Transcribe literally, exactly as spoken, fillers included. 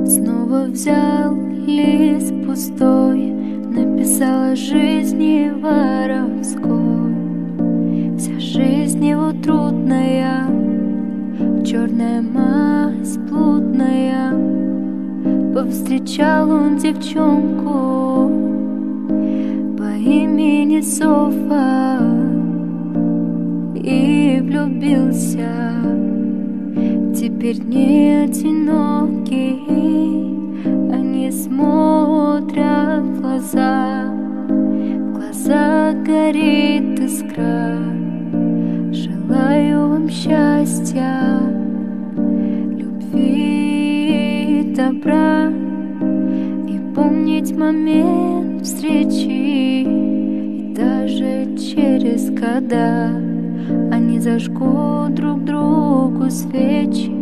Снова взял лист пустой, написал о жизни воровской. Вся жизнь его трудная, черная мазь блудная. Повстречал он девчонку по имени Софа и влюбился. Теперь не одинокий, они смотрят в глаза. В глазах горит искра. Желаю вам счастья, любви, добра. И помнить момент встречи, и даже через года они зажгут друг другу свечи.